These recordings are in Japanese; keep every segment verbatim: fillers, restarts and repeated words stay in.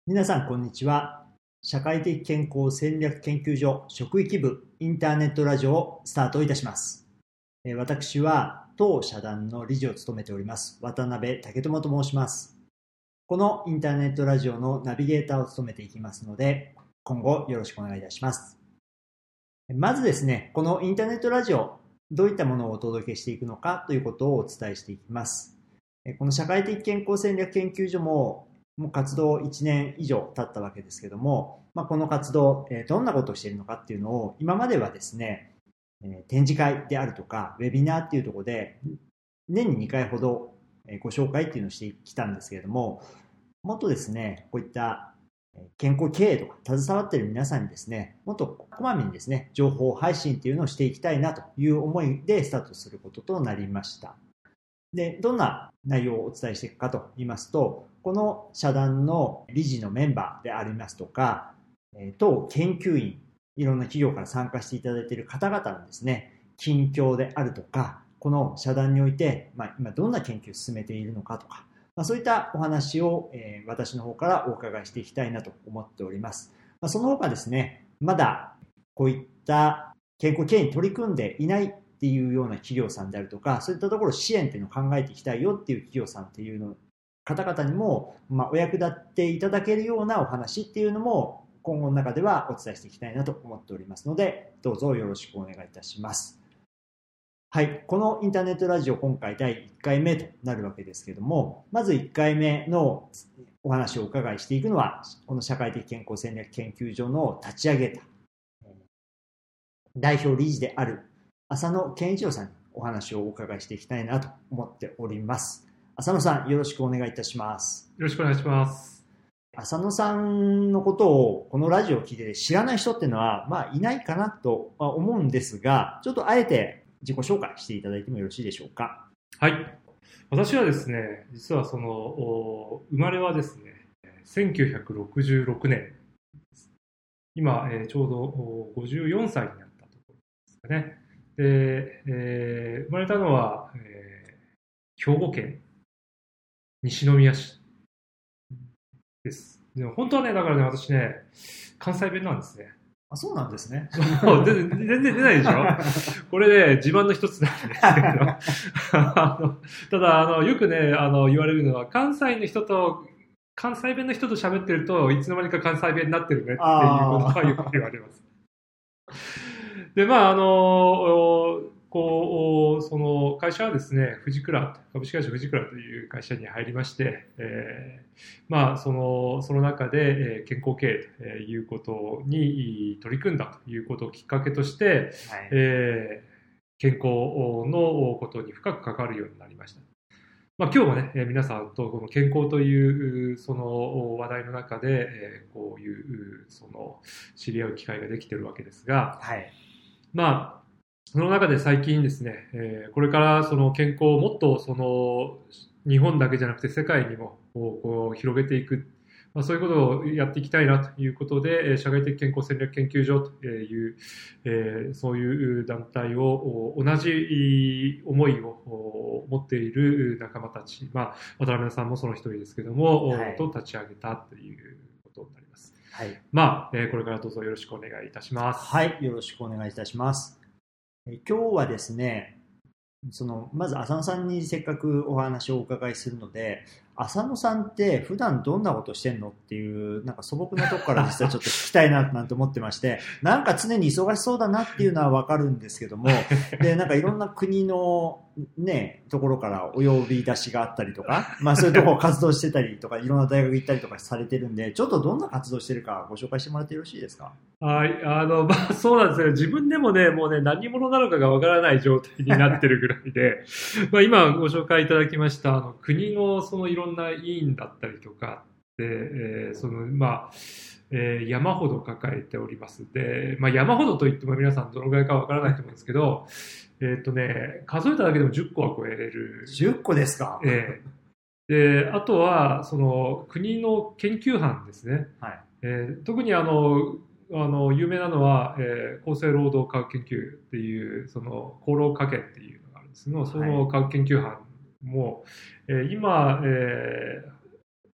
皆さん、こんにちは。社会的健康戦略研究所職域部インターネットラジオをスタートいたします。私は当社団の理事を務めております渡辺武智と申します。このインターネットラジオのナビゲーターを務めていきますので、今後よろしくお願いいたします。まずですね、このインターネットラジオ、どういったものをお届けしていくのかということをお伝えしていきます。この社会的健康戦略研究所ももう活動いちねん以上経ったわけですけども、まあ、この活動、えー、どんなことをしているのかっていうのを今まではですね、えー、展示会であるとかウェビナーっていうところで年ににかいほどご紹介っていうのをしてきたんですけれども、もっとですねこういった健康経営とか携わっている皆さんにですねもっとこまめにですね情報配信っていうのをしていきたいなという思いでスタートすることとなりました。で、どんな内容をお伝えしていくかと言いますと、この社団の理事のメンバーでありますとか、当研究員、いろんな企業から参加していただいている方々のですね、近況であるとか、この社団において、まあ、今どんな研究を進めているのかとか、まあ、そういったお話を、えー、私の方からお伺いしていきたいなと思っております。まあ、その他ですね、まだこういった健康経営に取り組んでいないっていうような企業さんであるとか、そういったところ支援っていうのを考えていきたいよっていう企業さんっていうの方々にも、まあ、お役立っていただけるようなお話っていうのも今後の中ではお伝えしていきたいなと思っておりますので、どうぞよろしくお願いいたします。はい、このインターネットラジオ今回だいいっかいめとなるわけですけれども、まずいっかいめのお話をお伺いしていくのは、この社会的健康戦略研究所の立ち上げた代表理事である浅野健一郎さんにお話をお伺いしていきたいなと思っております。浅野さん、よろしくお願いいたします。 よろしくお願いします。 浅野さんのことをこのラジオを聞いて知らない人っていうのは、まあ、いないかなと思うんですが、ちょっとあえて自己紹介していただいてもよろしいでしょうか。 はい。私はですね、実はその、生まれはですね、せんきゅうひゃくろくじゅうろくねん。今、えー、ちょうどごじゅうよんさいになったところですかね。で、えー、生まれたのは、えー、兵庫県西宮市です。でも本当はね、だからね、私ね、関西弁なんですね。 あ、そうなんですね。 そう全然全然出ないでしょこれね、自慢の一つなんですけど。あのただあの、よくね、あの言われるのは、関西の人と、関西弁の人と喋ってるといつの間にか関西弁になってるねっていうことはよく言われます。で、まあ、あの、こう、その会社はですね、フジクラ、株式会社フジクラという会社に入りまして、えー、まあ、その、その中で健康経営ということに取り組んだということをきっかけとして、はい、えー、健康のことに深く関わるようになりました。まあ、今日もね、皆さんとこの健康というその話題の中で、こういうその知り合う機会ができているわけですが、はい、まあ、その中で最近ですね、これからその健康をもっとその日本だけじゃなくて世界にもこう広げていく、まあ、そういうことをやっていきたいなということで、社会的健康戦略研究所という、えー、そういう団体を同じ思いを持っている仲間たち、まあ、渡辺さんもその一人ですけども、はい、と立ち上げたということになります。はい、まあ、えー、これからどうぞよろしくお願いいたします。 はい、よろしくお願いいたします。え今日はですね、そのまず浅野さんにせっかくお話をお伺いするので、浅野さんって普段どんなことしてんのっていうなんか素朴なとこから実はちょっと聞きたいななんて思ってまして、なんか常に忙しそうだなっていうのはわかるんですけども、でなんかいろんな国のねところからお呼び出しがあったりとか、まあそういうところ活動してたりとか、いろんな大学行ったりとかされてるんで、ちょっとどんな活動してるかご紹介してもらってよろしいですか。 はい、あのまあそうなんですよ。自分でもねもうね何者なのかがわからない状態になってるぐらいで。まあ今ご紹介いただきましたあの国のそのいろんな委員だったりとかで、えー、そのまあ、えー、山ほど抱えております。で、まあ山ほどといっても皆さんどのぐらいかわからないと思うんですけど、えっとね数えただけでもじゅっこは超えれる。 じゅっこですか。 えー、であとはその国の研究班ですね。はい。えー、特にあのあの有名なのは、えー、厚生労働科学研究っていうその厚労科研っていうのがあるんですけど、その科学研究班も、はい、えー、今、えー、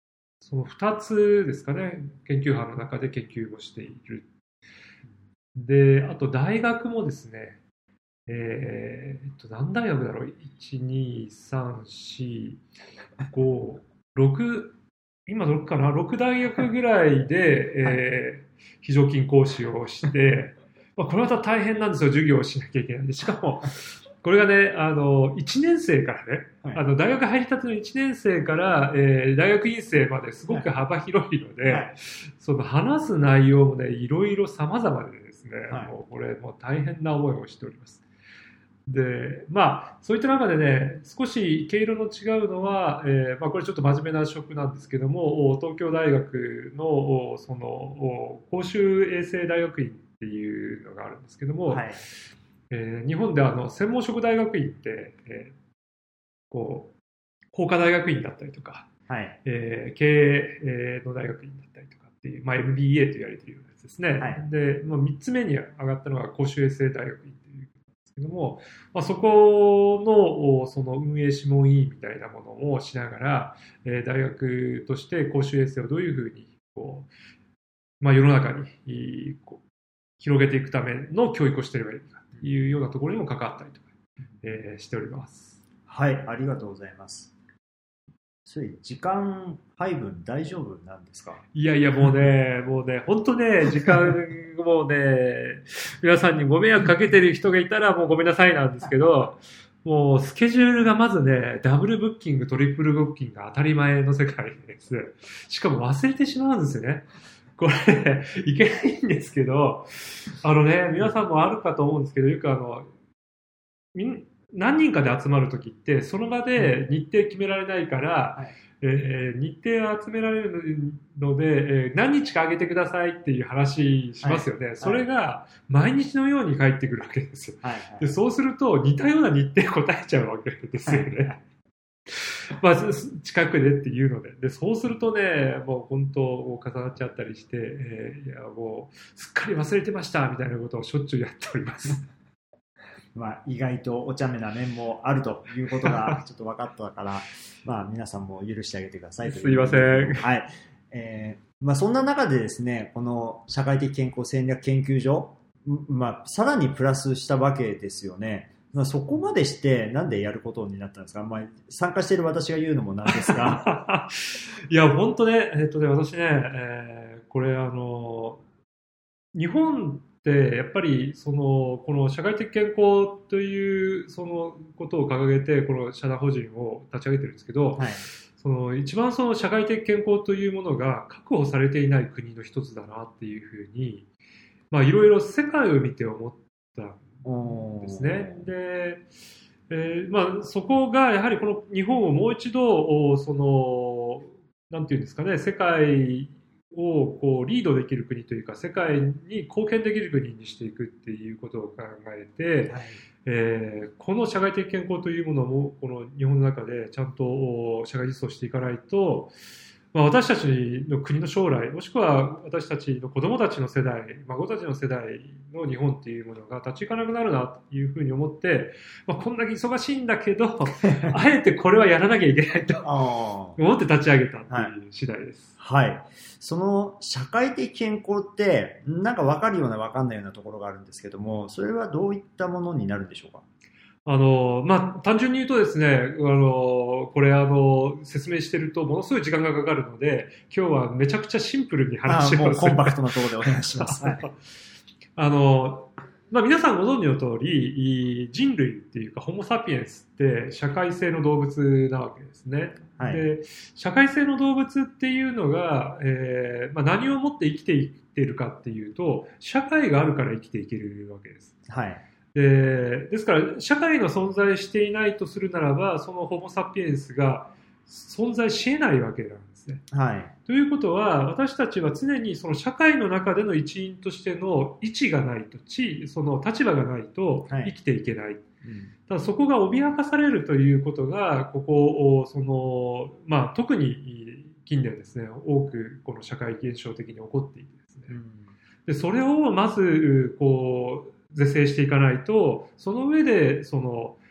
そのふたつですかね、研究班の中で研究をしている。で、あと大学もですね、えー、っと、何大学だろう ?いち、に、さん、よん、ご、ろく、今どれかな ?ろく 大学ぐらいで、えー、非常勤講師をして、まあ、これまた大変なんですよ、授業をしなきゃいけないんで。しかも、これがね、あの、いちねん生からね、はい、あの、大学入りたてのいちねん生から、えー、大学院生まですごく幅広いので、はい、その話す内容もね、いろいろ様々でですね、はい、もうこれもう大変な思いをしております。で、まあ、そういった中でね、少し毛色の違うのは、えー、まあ、これちょっと真面目な職なんですけども、東京大学の、その、公衆衛生大学院っていうのがあるんですけども、はい、えー、日本であの、専門職大学院って、えー、こう、工科大学院だったりとか、はい、えー、経営の大学院だったりとかっていう、まあ、エムビーエー と言われているようなやつですね。はい、で、まあ、みっつめに上がったのが公衆衛生大学院っていうけども、まあ、そこのその運営諮問委員みたいなものをしながら、えー、大学として公衆衛生をどういうふうにこう、まあ、世の中にこう広げていくための教育をしていればいいかというようなところにも関わったりとか、えー、しております。 はい、ありがとうございます。それ時間配分大丈夫なんですか？ いやいやもうね、もうね、本当ね、時間もうね、皆さんにご迷惑かけてる人がいたらもうごめんなさいなんですけど、もうスケジュールがまずね、ダブルブッキング、トリプルブッキングが当たり前の世界です。しかも忘れてしまうんですよね。これ、いけないんですけど、あのね、皆さんもあるかと思うんですけど、よくあの、みん何人かで集まるときって、その場で日程決められないから、はい、えー、日程を集められるので、えー、何日かあげてくださいっていう話しますよね。はい、それが毎日のように返ってくるわけですよ。はいはい、でそうすると似たような日程答えちゃうわけですよね。はいはいまあ、近くでっていうので。で、そうするとね、もう本当重なっちゃったりして、えー、いや、もうすっかり忘れてましたみたいなことをしょっちゅうやっております。 まあ、意外とお茶目な面もあるということがちょっと分かったから、まあ、皆さんも許してあげてくださいという。 すいません。 はい。えー、まあ、そんな中でですね、この社会的健康戦略研究所、まあ、さらにプラスしたわけですよね。まあ、そこまでしてなんでやることになったんですか？まあ、参加している私が言うのもなんですが。 いや、本当ね、えっとね、私ね、えー、これあの、日本でやっぱりそのこの社会的健康というそのことを掲げてこの社団法人を立ち上げてるんですけど、はい、その一番その社会的健康というものが確保されていない国の一つだなっていうふうに、まあいろいろ世界を見て思ったんですね。で、えー、まあそこがやはりこの日本をもう一度そのなんていうんですかね、世界をこうリードできる国というか世界に貢献できる国にしていくっていうことを考えて、はい、えー、この社会的健康というものもこの日本の中でちゃんと社会実装していかないと、まあ、私たちの国の将来もしくは私たちの子供たちの世代孫たちの世代の日本っていうものが立ち行かなくなるなというふうに思って、まあ、こんだけ忙しいんだけどあえてこれはやらなきゃいけないと思って立ち上げたっていう次第です。 はい、はい、その社会的健康ってなんか分かるような分かんないようなところがあるんですけども、それはどういったものになるんでしょうか？ あの、まあ、単純に言うとですね、あの、これあの、説明してるとものすごい時間がかかるので、今日はめちゃくちゃシンプルに話します。 もうコンパクトなところでお願いします。はい、 あの、まあ、皆さんご存知の通り、人類っていうかホモサピエンスって社会性の動物なわけですね。はい、で、社会性の動物っていうのが、えーまあ、何をもって生きていっているかっていうと、社会があるから生きていけるわけです。はい。で、ですから、社会が存在していないとするならば、そのホモサピエンスが存在し得ないわけなんですね。はい。ということは、私たちは常にその社会の中での一員としての位置がないと、地位、その立場がないと生きていけない。はい、うん、ただそこが脅かされるということが、ここ、その、まあ、特に近年ですね、多くこの社会現象的に起こっていてですね。うん、で、それをまず、こう、是正していかないと、その上で、その、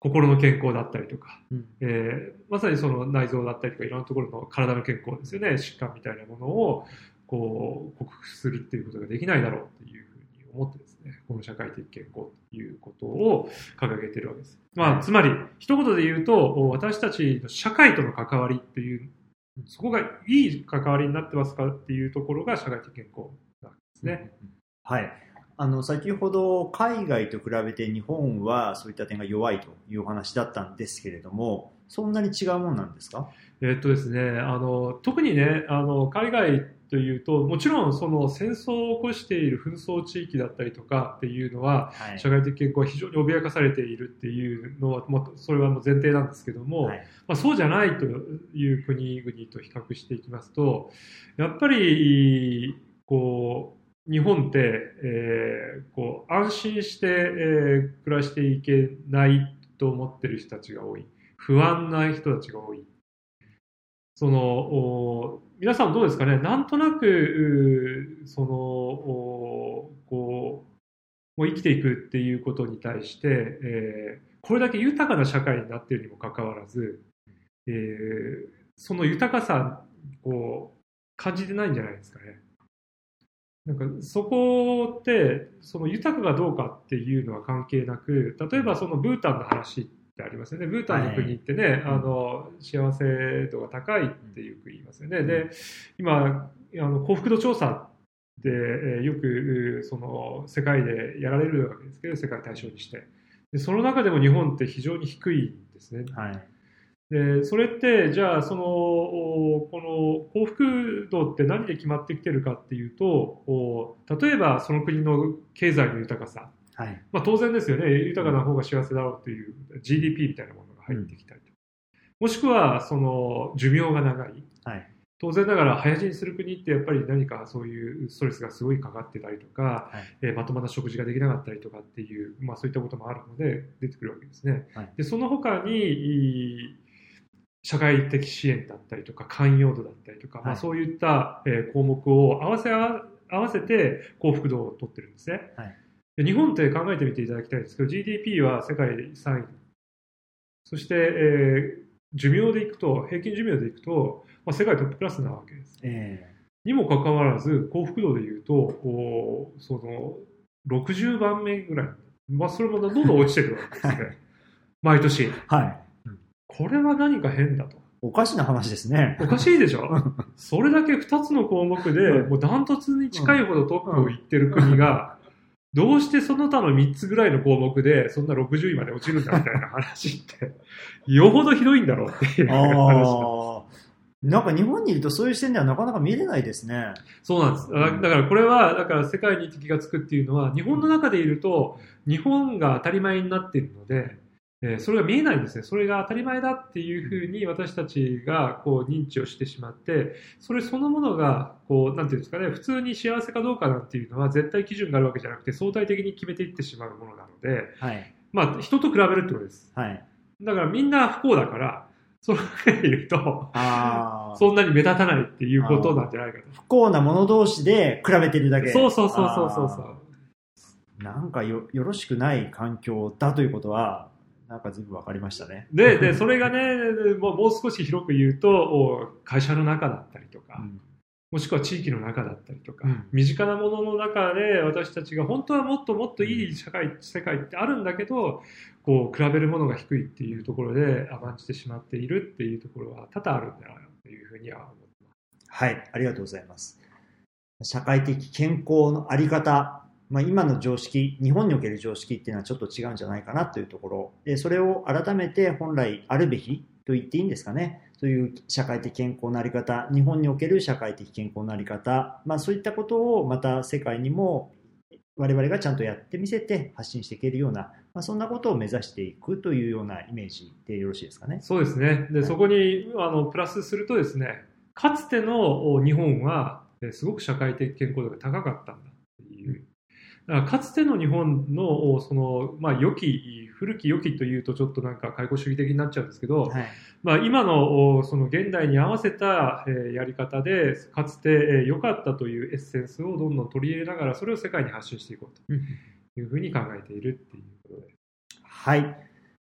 心の健康だったりとか、 うんえーまさにその内臓だったりとかいろんなところの体の健康ですよね、疾患みたいなものをこう克服するっていうことができないだろうっていうふうに思ってですね、この社会的健康ということを掲げているわけです。まあ、つまり一言で言うと、私たちの社会との関わりっていう、そこがいい関わりになってますかっていうところが社会的健康なんですね。 はい。あの先ほど海外と比べて日本はそういった点が弱いというお話だったんですけれども、そんなに違うものなんですか？ えっとですね、あの特にね、あの海外というと、もちろんその戦争を起こしている紛争地域だったりとかっていうのは、はい、社会的健康は非常に脅かされているっていうのは、まあ、それはもう前提なんですけども、はい、まあ、そうじゃないという国々と比較していきますと、やっぱりこう日本って、えー、こう安心して、えー、暮らしていけないと思ってる人たちが多い。不安な人たちが多い。その皆さんどうですかね。なんとなくそのこうもう生きていくっていうことに対して、えー、これだけ豊かな社会になっているにもかかわらず、えー、その豊かさを感じてないんじゃないですかね。なんかそこってその豊かがどうかっていうのは関係なく、例えばそのブータンの話ってありますよね。ブータンの国ってね、はい、あの幸せ度が高いってよく言いますよね。うん、で今あの幸福度調査で、えー、よくその世界でやられるわけですけど、世界対象にしてでその中でも日本って非常に低いんですね。はい、でそれってじゃあそのこの幸福度って何で決まってきてるかっていうと、例えばその国の経済の豊かさ、はい、まあ、当然ですよね。豊かな方が幸せだろうという ジーディーピー みたいなものが入ってきたりとか、うん、もしくはその寿命が長い、はい、当然ながら早死にする国ってやっぱり何かそういうストレスがすごいかかってたりとか、はい、えー、まともな食事ができなかったりとかっていう、まあ、そういったこともあるので出てくるわけですね。はい、でその他に社会的支援だったりとか寛容度だったりとか、はい、まあ、そういった、えー、項目を合わせ合わせて幸福度を取ってるんですね。はい、で日本って考えてみていただきたいんですけど ジーディーピー は世界さんい、そして、えー、寿命でいくと平均寿命でいくと、まあ、世界トップクラスなわけです、えー、にもかかわらず幸福度でいうとそのろくじゅうばんめぐらい、まあ、それもどんどん落ちてるわけですね毎年、はい、これは何か変だと。 おかしな話ですね。 おかしいでしょそれだけふたつの項目でもうダントツに近いほどトップをいってる国がどうしてその他のみっつぐらいの項目でそんなろくじゅういまで落ちるんだみたいな話ってよほどひどいんだろうっていう話なんか日本にいるとそういう視点ではなかなか見れないですね。 そうなんです。だからこれはだから世界に敵がつくっていうのは日本の中でいると日本が当たり前になっているので、えー、それが見えないんですね。それが当たり前だっていうふうに私たちがこう認知をしてしまって、それそのものがこうなんていうんですかね、普通に幸せかどうかなんていうのは絶対基準があるわけじゃなくて相対的に決めていってしまうものなので、はい、まあ人と比べるってことです。はい、だからみんな不幸だから。そういうとあそんなに目立たないっていうことなんじゃないかと。 不幸な者同士で比べてるだけ。 そうそうそうそうそうそうなんか よ, よろしくない環境だということはなんか全部分かりましたね。 ででそれがねもう、もう少し広く言うと会社の中だったりとか、うん、もしくは地域の中だったりとか、うん、身近なものの中で私たちが本当はもっともっといい社会、うん、世界ってあるんだけどこう比べるものが低いっていうところで甘んじてしまっているっていうところは多々あるんだなというふうには思ってます。 はい、ありがとうございます。社会的健康のあり方、まあ、今の常識、日本における常識っていうのはちょっと違うんじゃないかなというところで、それを改めて本来あるべきと言っていいんですかね。そういう社会的健康のあり方、日本における社会的健康のあり方、まあ、そういったことをまた世界にも我々がちゃんとやってみせて発信していけるような、まあ、そんなことを目指していくというようなイメージでよろしいですかね。 そうですね。で、はい、そこにあのプラスするとですね、かつての日本はすごく社会的健康度が高かったんだっていう。だからかつての日本のその、まあ、良き古き良きというとちょっとなんか解雇主義的になっちゃうんですけど、はい、まあ、今のその現代に合わせたやり方でかつて良かったというエッセンスをどんどん取り入れながらそれを世界に発信していこうというふうに考えているっていうことで、 はい、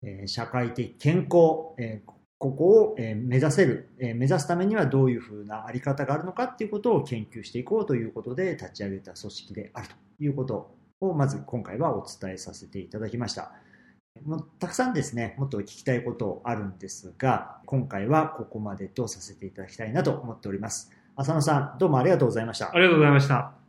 えー、社会的健康、えー、ここを目指せる、えー、目指すためにはどういうふうなあり方があるのかっていうことを研究していこうということで立ち上げた組織であるということをまず今回はお伝えさせていただきました。もうたくさんですね、もっと聞きたいことあるんですが、今回はここまでとさせていただきたいなと思っております。浅野さん、どうもありがとうございました。 ありがとうございました。